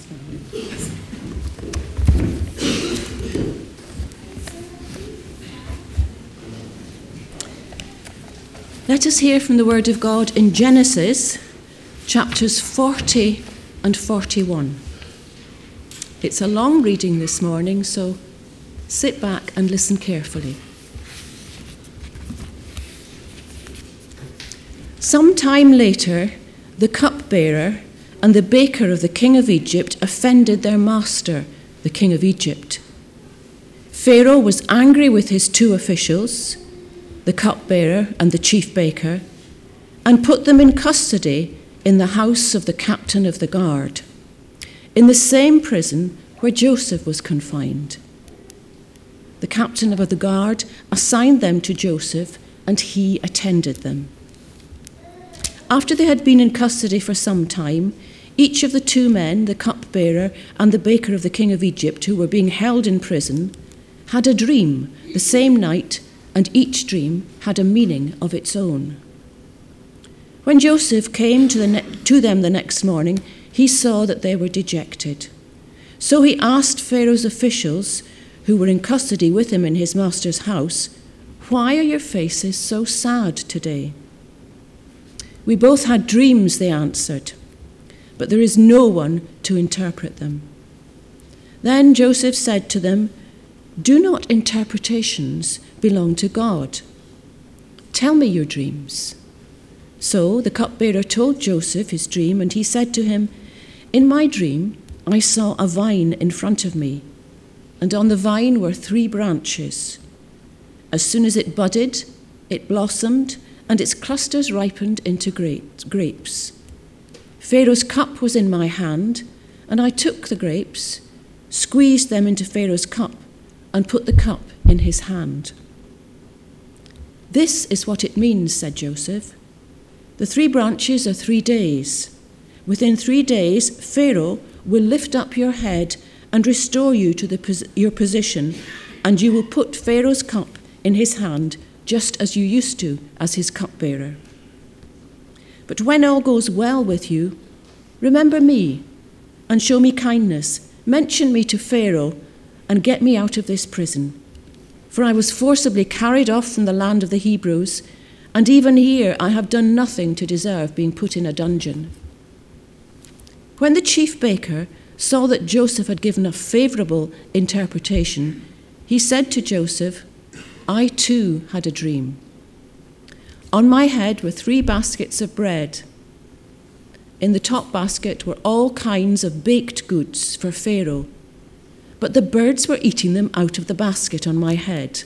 Let us hear from the Word of God in Genesis, chapters 40 and 41. It's a long reading this morning, so sit back and listen carefully. Some time later, the cupbearer and the baker of the king of Egypt offended their master, the king of Egypt. Pharaoh was angry with his two officials, the cupbearer and the chief baker, and put them in custody in the house of the captain of the guard, in the same prison where Joseph was confined. The captain of the guard assigned them to Joseph, and he attended them. After they had been in custody for some time, each of the two men, the cupbearer and the baker of the king of Egypt, who were being held in prison, had a dream the same night, and each dream had a meaning of its own. When Joseph came to them the next morning, he saw that they were dejected. So he asked Pharaoh's officials, who were in custody with him in his master's house, "Why are your faces so sad today?" "We both had dreams," they answered, "but there is no one to interpret them." Then Joseph said to them, "Do not interpretations belong to God? Tell me your dreams." So the cupbearer told Joseph his dream, and he said to him, "In my dream I saw a vine in front of me, and on the vine were 3 branches. As soon as it budded, it blossomed, and its clusters ripened into grapes. Pharaoh's cup was in my hand, and I took the grapes, squeezed them into Pharaoh's cup, and put the cup in his hand." "This is what it means," said Joseph. "The 3 branches are 3 days. Within 3 days, Pharaoh will lift up your head and restore you to your position, and you will put Pharaoh's cup in his hand, just as you used to as his cupbearer. But when all goes well with you, remember me and show me kindness. Mention me to Pharaoh and get me out of this prison. For I was forcibly carried off from the land of the Hebrews, and even here I have done nothing to deserve being put in a dungeon." When the chief baker saw that Joseph had given a favorable interpretation, he said to Joseph, "I too had a dream. On my head were 3 baskets of bread. In the top basket were all kinds of baked goods for Pharaoh, but the birds were eating them out of the basket on my head."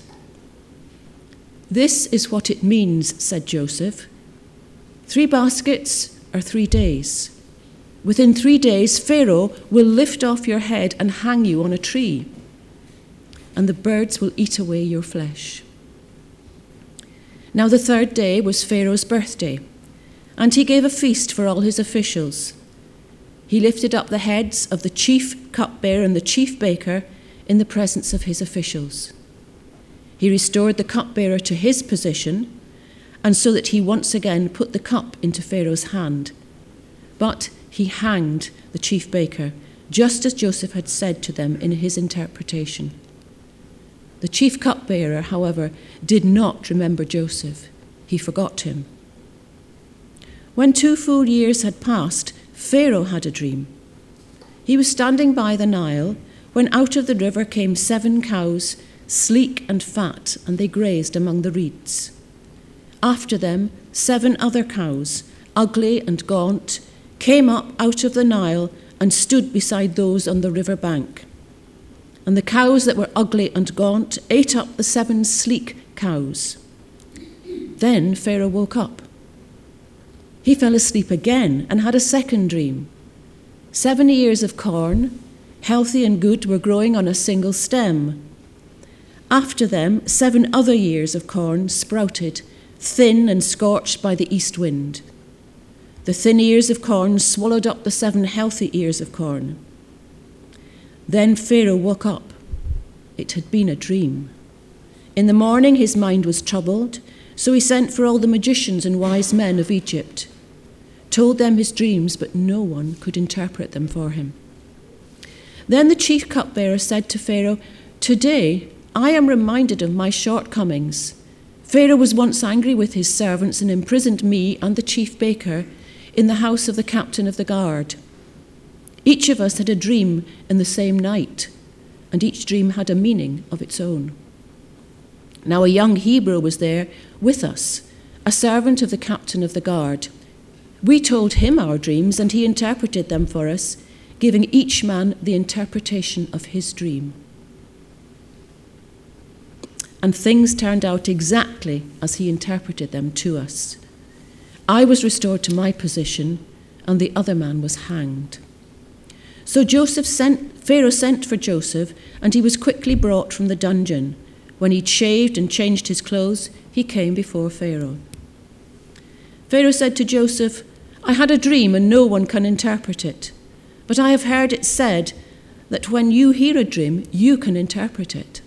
"This is what it means," said Joseph. 3 baskets are 3 days. Within 3 days, Pharaoh will lift off your head and hang you on a tree, and the birds will eat away your flesh." Now the 3rd day was Pharaoh's birthday, and he gave a feast for all his officials. He lifted up the heads of the chief cupbearer and the chief baker in the presence of his officials. He restored the cupbearer to his position, and so that he once again put the cup into Pharaoh's hand. But he hanged the chief baker, just as Joseph had said to them in his interpretation. The chief cupbearer, however, did not remember Joseph. He forgot him. When 2 full years had passed, Pharaoh had a dream. He was standing by the Nile when out of the river came 7 cows, sleek and fat, and they grazed among the reeds. After them, 7 other cows, ugly and gaunt, came up out of the Nile and stood beside those on the river bank. And the cows that were ugly and gaunt ate up the 7 sleek cows. Then Pharaoh woke up. He fell asleep again and had a second dream. 7 ears of corn, healthy and good, were growing on a single stem. After them, 7 other ears of corn sprouted, thin and scorched by the east wind. The thin ears of corn swallowed up the 7 healthy ears of corn. Then Pharaoh woke up. It had been a dream. In the morning his mind was troubled, so he sent for all the magicians and wise men of Egypt, told them his dreams, but no one could interpret them for him. Then the chief cupbearer said to Pharaoh, "Today I am reminded of my shortcomings. Pharaoh was once angry with his servants and imprisoned me and the chief baker in the house of the captain of the guard. Each of us had a dream in the same night, and each dream had a meaning of its own. Now a young Hebrew was there with us, a servant of the captain of the guard. We told him our dreams, and he interpreted them for us, giving each man the interpretation of his dream. And things turned out exactly as he interpreted them to us. I was restored to my position, and the other man was hanged." So Pharaoh sent for Joseph, and he was quickly brought from the dungeon. When he'd shaved and changed his clothes, he came before Pharaoh. Pharaoh said to Joseph, "I had a dream, and no one can interpret it. But I have heard it said that when you hear a dream, you can interpret it."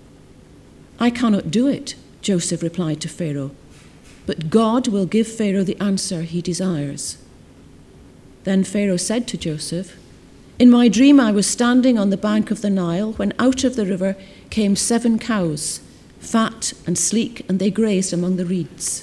"I cannot do it," Joseph replied to Pharaoh, "but God will give Pharaoh the answer he desires." Then Pharaoh said to Joseph, "In my dream I was standing on the bank of the Nile when out of the river came 7 cows, fat and sleek, and they grazed among the reeds.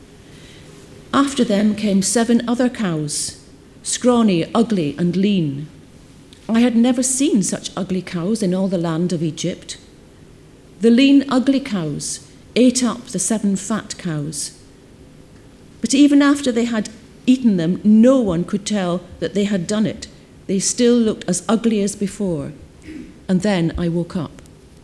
After them came 7 other cows, scrawny, ugly, and lean. I had never seen such ugly cows in all the land of Egypt. The lean, ugly cows ate up the 7 fat cows. But even after they had eaten them, no one could tell that they had done it. They still looked as ugly as before. And then I woke up.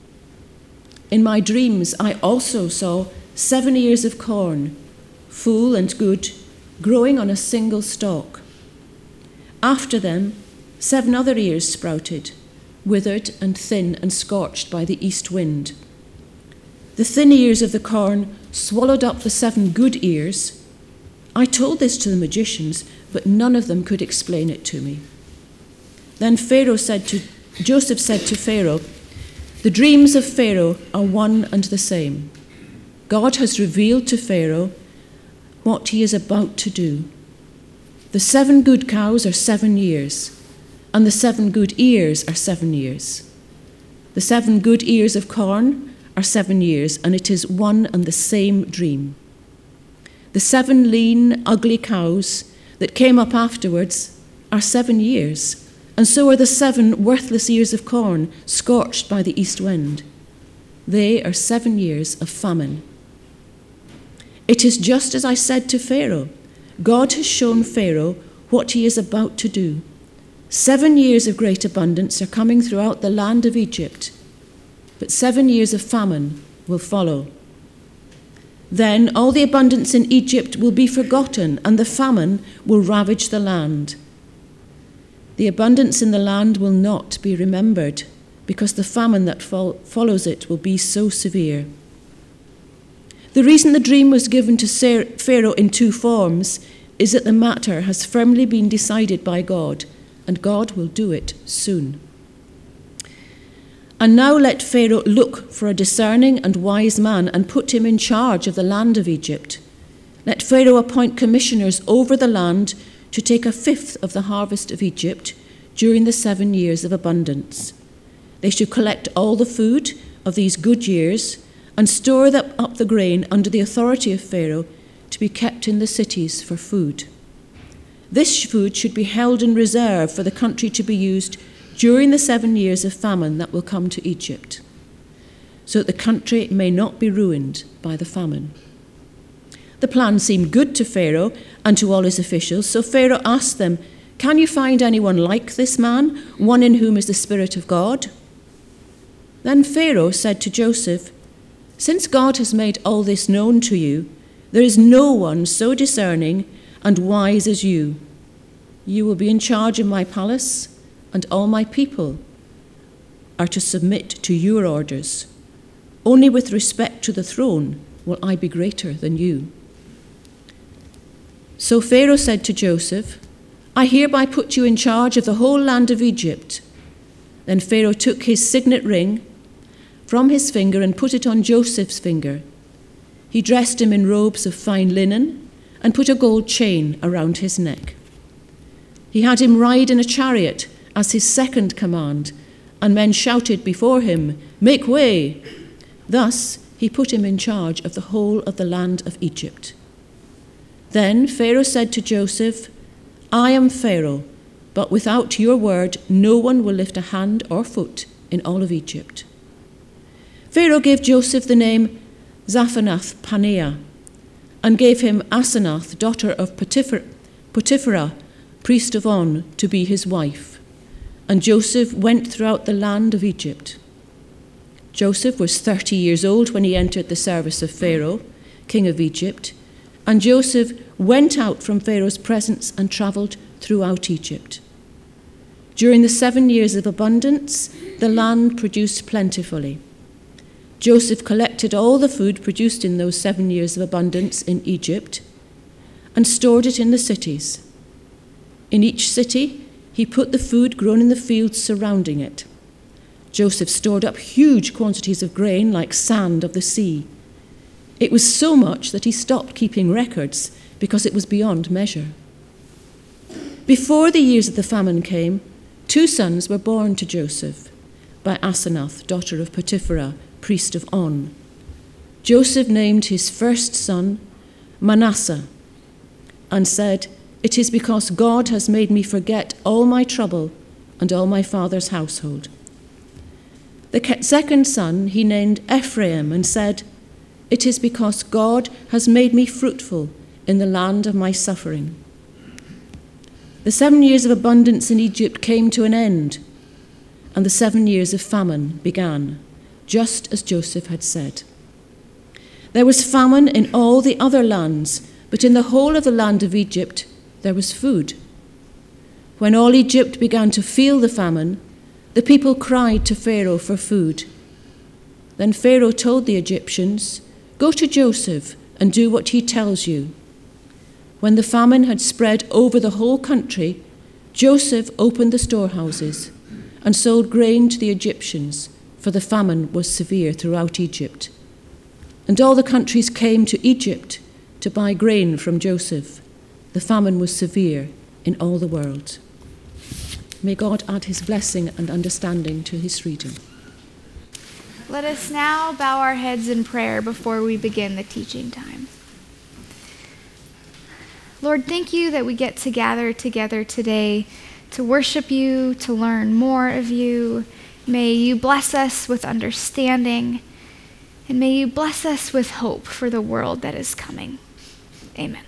In my dreams, I also saw 7 ears of corn, full and good, growing on a single stalk. After them, 7 other ears sprouted, withered and thin and scorched by the east wind. The thin ears of the corn swallowed up the 7 good ears. I told this to the magicians, but none of them could explain it to me." Then Joseph said to Pharaoh, "The dreams of Pharaoh are one and the same. God has revealed to Pharaoh what he is about to do. The 7 good cows are 7 years, and the 7 good ears are 7 years. The 7 good ears of corn are 7 years, and it is one and the same dream. The 7 lean, ugly cows that came up afterwards are 7 years, and so are the 7 worthless ears of corn scorched by the east wind. They are 7 years of famine. It is just as I said to Pharaoh. God has shown Pharaoh what he is about to do. 7 years of great abundance are coming throughout the land of Egypt, but 7 years of famine will follow. Then all the abundance in Egypt will be forgotten, and the famine will ravage the land. The abundance in the land will not be remembered, because the famine that follows it will be so severe. The reason the dream was given to Pharaoh in 2 forms is that the matter has firmly been decided by God, and God will do it soon. And now let Pharaoh look for a discerning and wise man and put him in charge of the land of Egypt. Let Pharaoh appoint commissioners over the land to take 1/5 of the harvest of Egypt during the 7 years of abundance. They should collect all the food of these good years and store up the grain under the authority of Pharaoh to be kept in the cities for food. This food should be held in reserve for the country to be used during the 7 years of famine that will come to Egypt, so that the country may not be ruined by the famine." The plan seemed good to Pharaoh and to all his officials, so Pharaoh asked them, "Can you find anyone like this man, one in whom is the Spirit of God?" Then Pharaoh said to Joseph, "Since God has made all this known to you, there is no one so discerning and wise as you. You will be in charge of my palace, and all my people are to submit to your orders. Only with respect to the throne will I be greater than you." So Pharaoh said to Joseph, "I hereby put you in charge of the whole land of Egypt." Then Pharaoh took his signet ring from his finger and put it on Joseph's finger. He dressed him in robes of fine linen and put a gold chain around his neck. He had him ride in a chariot as his second command, and men shouted before him, "Make way!" Thus he put him in charge of the whole of the land of Egypt. Then Pharaoh said to Joseph, "I am Pharaoh, but without your word no one will lift a hand or foot in all of Egypt." Pharaoh gave Joseph the name Zaphenath-Paneah, and gave him Asenath, daughter of Potipherah, priest of On, to be his wife. And Joseph went throughout the land of Egypt. Joseph was 30 years old when he entered the service of Pharaoh, king of Egypt, and Joseph went out from Pharaoh's presence and travelled throughout Egypt. During the 7 years of abundance, the land produced plentifully. Joseph collected all the food produced in those 7 years of abundance in Egypt and stored it in the cities. In each city, he put the food grown in the fields surrounding it. Joseph stored up huge quantities of grain like sand of the sea. It was so much that he stopped keeping records because it was beyond measure. Before the years of the famine came, 2 sons were born to Joseph by Asenath, daughter of Potipherah, priest of On. Joseph named his first son Manasseh and said, "It is because God has made me forget all my trouble and all my father's household." The second son he named Ephraim and said, "It is because God has made me fruitful in the land of my suffering." The 7 years of abundance in Egypt came to an end, and the 7 years of famine began, just as Joseph had said. There was famine in all the other lands, but in the whole of the land of Egypt there was food. When all Egypt began to feel the famine, the people cried to Pharaoh for food. Then Pharaoh told the Egyptians, "Go to Joseph and do what he tells you." When the famine had spread over the whole country, Joseph opened the storehouses and sold grain to the Egyptians, for the famine was severe throughout Egypt. And all the countries came to Egypt to buy grain from Joseph. The famine was severe in all the world. May God add his blessing and understanding to his reading. Let us now bow our heads in prayer before we begin the teaching time. Lord, thank you that we get to gather together today to worship you, to learn more of you. May you bless us with understanding, and may you bless us with hope for the world that is coming. Amen.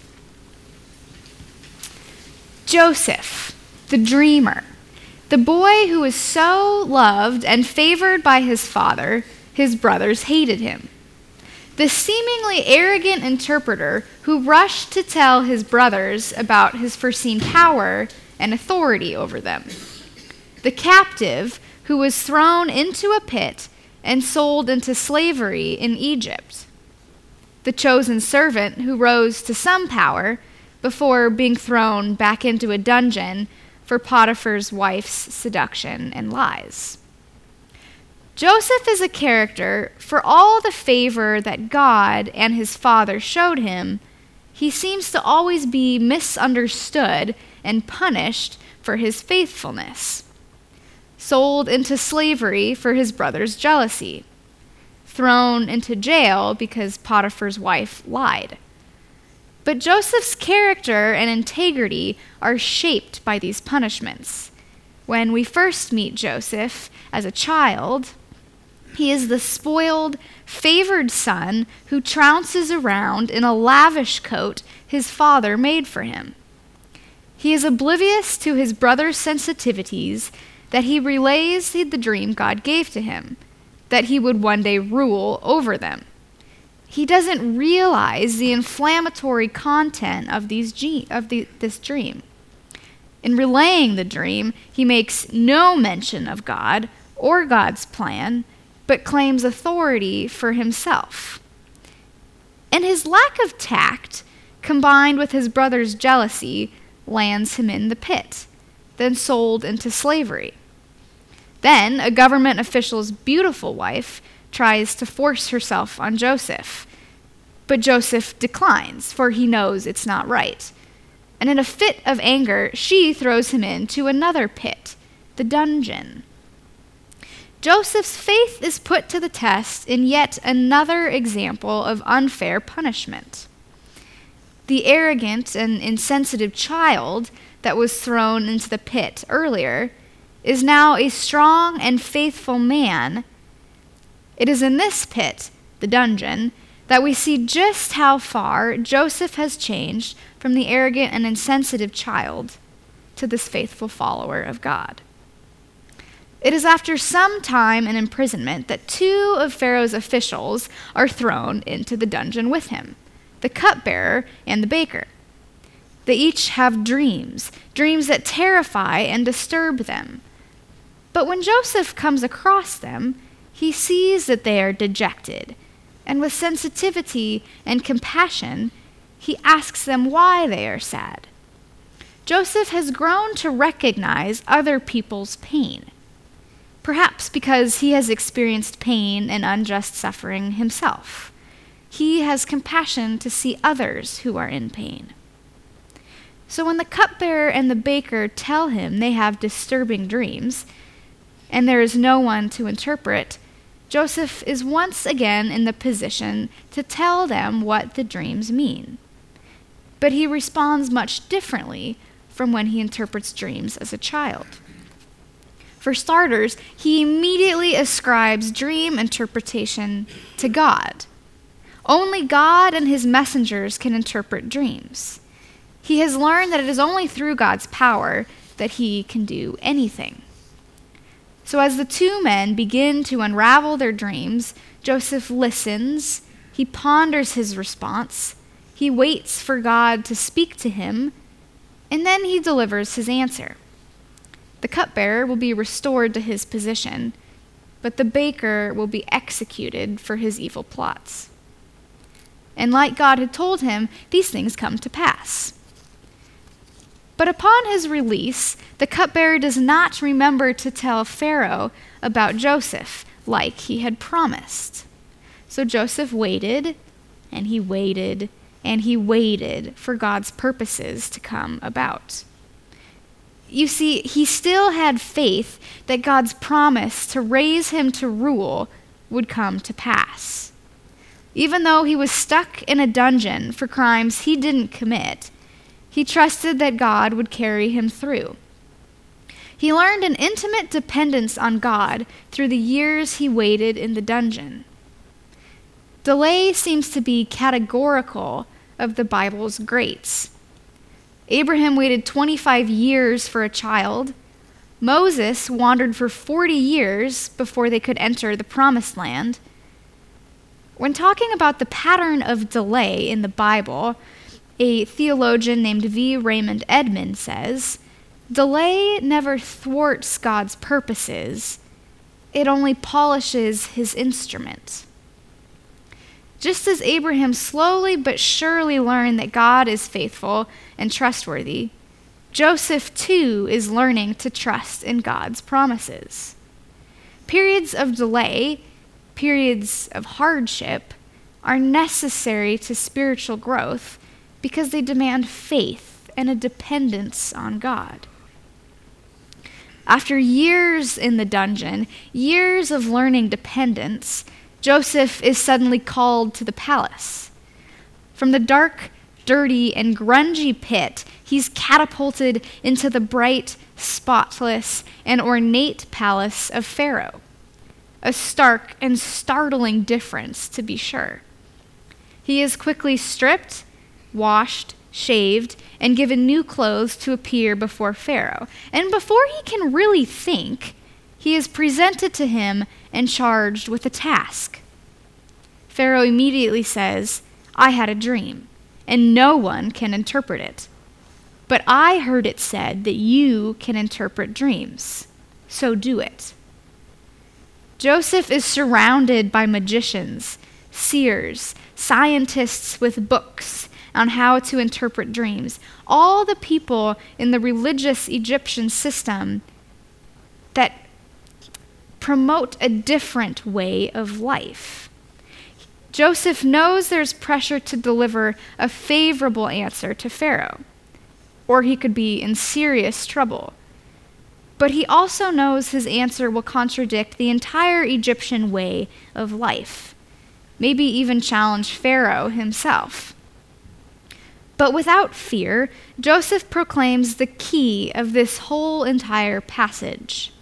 Joseph, the dreamer, the boy who was so loved and favored by his father, his brothers hated him. The seemingly arrogant interpreter who rushed to tell his brothers about his foreseen power and authority over them. The captive who was thrown into a pit and sold into slavery in Egypt. The chosen servant who rose to some power before being thrown back into a dungeon for Potiphar's wife's seduction and lies. Joseph is a character for all the favor that God and his father showed him. He seems to always be misunderstood and punished for his faithfulness. Sold into slavery for his brother's jealousy. Thrown into jail because Potiphar's wife lied. But Joseph's character and integrity are shaped by these punishments. When we first meet Joseph as a child, he is the spoiled, favored son who trounces around in a lavish coat his father made for him. He is oblivious to his brother's sensitivities that he relays the dream God gave to him, that he would one day rule over them. He doesn't realize the inflammatory content of this dream. In relaying the dream, he makes no mention of God or God's plan, but claims authority for himself. And his lack of tact, combined with his brother's jealousy, lands him in the pit, then sold into slavery. Then a government official's beautiful wife tries to force herself on Joseph, but Joseph declines, for he knows it's not right. And in a fit of anger, she throws him into another pit, the dungeon. Joseph's faith is put to the test in yet another example of unfair punishment. The arrogant and insensitive child that was thrown into the pit earlier is now a strong and faithful man. It is in this pit, the dungeon, that we see just how far Joseph has changed from the arrogant and insensitive child to this faithful follower of God. It is after some time in imprisonment that two of Pharaoh's officials are thrown into the dungeon with him, the cupbearer and the baker. They each have dreams that terrify and disturb them. But when Joseph comes across them, he sees that they are dejected, and with sensitivity and compassion, he asks them why they are sad. Joseph has grown to recognize other people's pain, perhaps because he has experienced pain and unjust suffering himself. He has compassion to see others who are in pain. So when the cupbearer and the baker tell him they have disturbing dreams, and there is no one to interpret, Joseph is once again in the position to tell them what the dreams mean. But he responds much differently from when he interprets dreams as a child. For starters, he immediately ascribes dream interpretation to God. Only God and his messengers can interpret dreams. He has learned that it is only through God's power that he can do anything. So as the two men begin to unravel their dreams, Joseph listens, he ponders his response, he waits for God to speak to him, and then he delivers his answer. The cupbearer will be restored to his position, but the baker will be executed for his evil plots. And like God had told him, these things come to pass. But upon his release, the cupbearer does not remember to tell Pharaoh about Joseph like he had promised. So Joseph waited, and he waited, and he waited for God's purposes to come about. You see, he still had faith that God's promise to raise him to rule would come to pass. Even though he was stuck in a dungeon for crimes he didn't commit, he trusted that God would carry him through. He learned an intimate dependence on God through the years he waited in the dungeon. Delay seems to be categorical of the Bible's greats. Abraham waited 25 years for a child. Moses wandered for 40 years before they could enter the promised land. When talking about the pattern of delay in the Bible, a theologian named V. Raymond Edman says, "Delay never thwarts God's purposes, it only polishes his instrument." Just as Abraham slowly but surely learned that God is faithful and trustworthy, Joseph too is learning to trust in God's promises. Periods of delay, periods of hardship, are necessary to spiritual growth because they demand faith and a dependence on God. After years in the dungeon, years of learning dependence, Joseph is suddenly called to the palace. From the dark, dirty, and grungy pit, he's catapulted into the bright, spotless, and ornate palace of Pharaoh. A stark and startling difference, to be sure. He is quickly stripped, washed, shaved, and given new clothes to appear before Pharaoh. And before he can really think, he is presented to him and charged with a task. Pharaoh immediately says, "I had a dream, and no one can interpret it. But I heard it said that you can interpret dreams, so do it." Joseph is surrounded by magicians, seers, scientists with books on how to interpret dreams, all the people in the religious Egyptian system that promote a different way of life. Joseph knows there's pressure to deliver a favorable answer to Pharaoh, or he could be in serious trouble. but he also knows his answer will contradict the entire Egyptian way of life, maybe even challenge Pharaoh himself. But without fear, Joseph proclaims the key of this whole entire passage.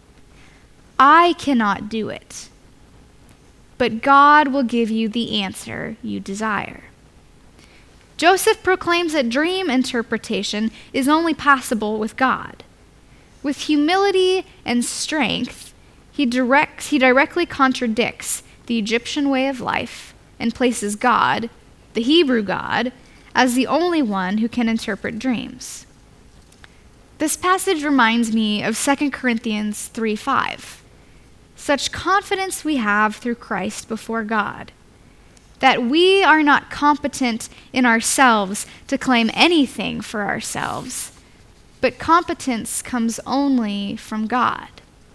I cannot do it, but God will give you the answer you desire. Joseph proclaims that dream interpretation is only possible with God. With humility and strength, he directly contradicts the Egyptian way of life and places God, the Hebrew God, as the only one who can interpret dreams. This passage reminds me of 2 Corinthians 3:5. Such confidence we have through Christ before God, that we are not competent in ourselves to claim anything for ourselves, but competence comes only from God.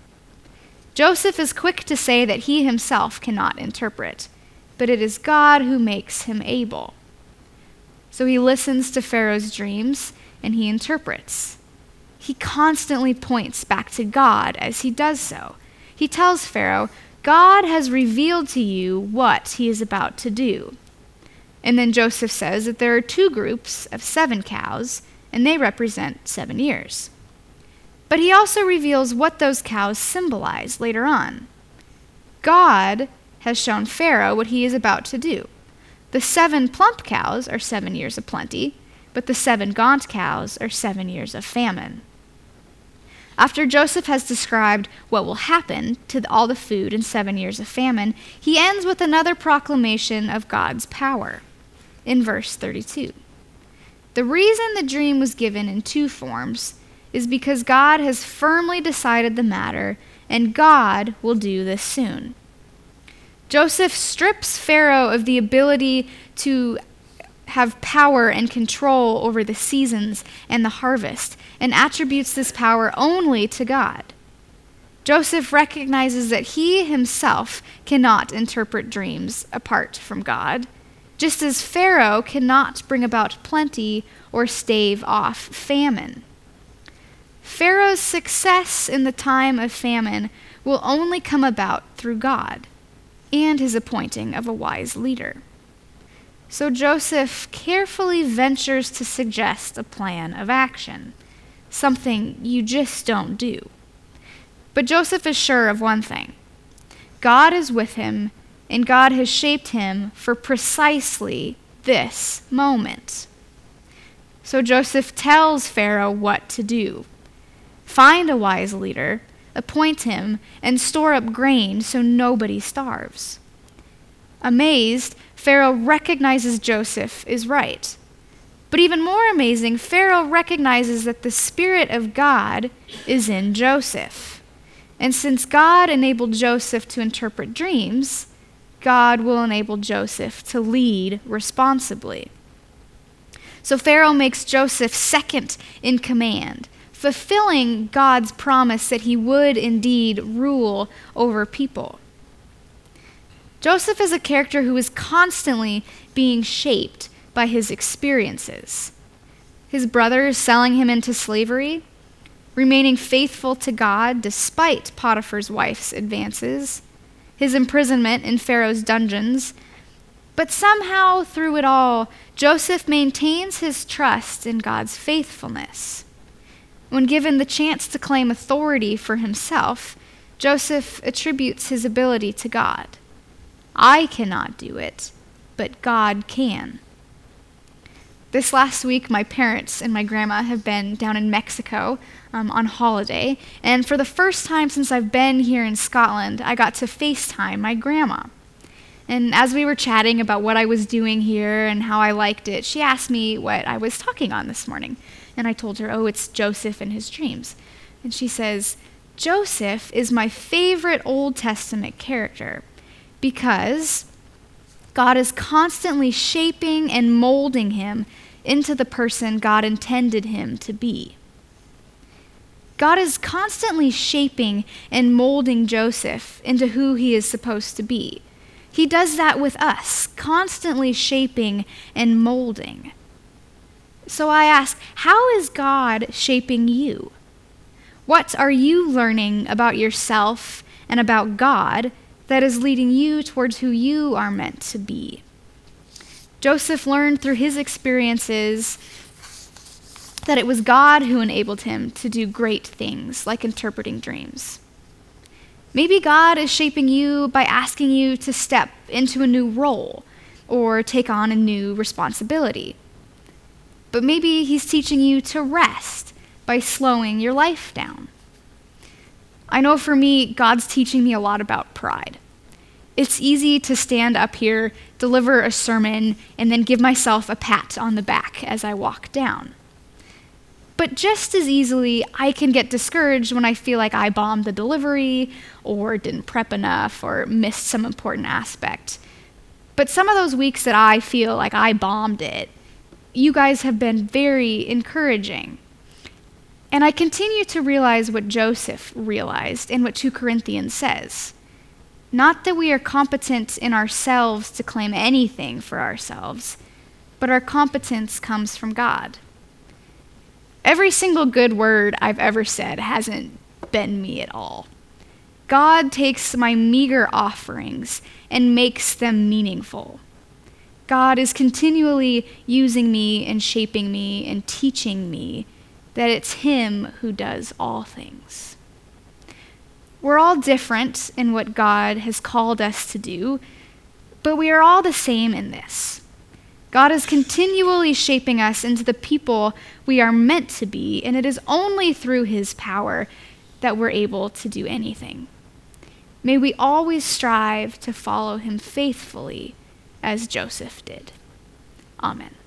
Joseph is quick to say that he himself cannot interpret, but it is God who makes him able. So he listens to Pharaoh's dreams and he interprets. He constantly points back to God as he does so. He tells Pharaoh, God has revealed to you what he is about to do. And then Joseph says that there are 2 groups of 7 cows, and they represent 7 years. But he also reveals what those cows symbolize later on. God has shown Pharaoh what he is about to do. The 7 plump cows are 7 years of plenty, but the 7 gaunt cows are 7 years of famine. After Joseph has described what will happen to all the food in 7 years of famine, he ends with another proclamation of God's power. In verse 32, the reason the dream was given in 2 forms is because God has firmly decided the matter, and God will do this soon. Joseph strips Pharaoh of the ability to have power and control over the seasons and the harvest, and attributes this power only to God. Joseph recognizes that he himself cannot interpret dreams apart from God, just as Pharaoh cannot bring about plenty or stave off famine. Pharaoh's success in the time of famine will only come about through God and his appointing of a wise leader. So Joseph carefully ventures to suggest a plan of action, something you just don't do. But Joseph is sure of one thing. God is with him, and God has shaped him for precisely this moment. So Joseph tells Pharaoh what to do. Find a wise leader, appoint him, and store up grain so nobody starves. Amazed, Pharaoh recognizes Joseph is right. But even more amazing, Pharaoh recognizes that the Spirit of God is in Joseph. And since God enabled Joseph to interpret dreams, God will enable Joseph to lead responsibly. So Pharaoh makes Joseph second in command, fulfilling God's promise that he would indeed rule over people. Joseph is a character who is constantly being shaped by his experiences. His brothers selling him into slavery, remaining faithful to God despite Potiphar's wife's advances, his imprisonment in Pharaoh's dungeons. But somehow through it all, Joseph maintains his trust in God's faithfulness. When given the chance to claim authority for himself, Joseph attributes his ability to God. I cannot do it, but God can. This last week, my parents and my grandma have been down in Mexico on holiday, and for the first time since I've been here in Scotland, I got to FaceTime my grandma. And as we were chatting about what I was doing here and how I liked it, she asked me what I was talking on this morning. And I told her, it's Joseph and his dreams. And she says, Joseph is my favorite Old Testament character because God is constantly shaping and molding him into the person God intended him to be. God is constantly shaping and molding Joseph into who he is supposed to be. He does that with us, constantly shaping and molding. So I ask, how is God shaping you? What are you learning about yourself and about God that is leading you towards who you are meant to be? Joseph learned through his experiences that it was God who enabled him to do great things like interpreting dreams. Maybe God is shaping you by asking you to step into a new role or take on a new responsibility. But maybe he's teaching you to rest by slowing your life down. I know for me, God's teaching me a lot about pride. It's easy to stand up here, deliver a sermon, and then give myself a pat on the back as I walk down. But just as easily, I can get discouraged when I feel like I bombed the delivery, or didn't prep enough, or missed some important aspect. But some of those weeks that I feel like I bombed it, you guys have been very encouraging. And I continue to realize what Joseph realized and what 2 Corinthians says. Not that we are competent in ourselves to claim anything for ourselves, but our competence comes from God. Every single good word I've ever said hasn't been me at all. God takes my meager offerings and makes them meaningful. God is continually using me and shaping me and teaching me that it's him who does all things. We're all different in what God has called us to do, but we are all the same in this. God is continually shaping us into the people we are meant to be, and it is only through his power that we're able to do anything. May we always strive to follow him faithfully as Joseph did. Amen.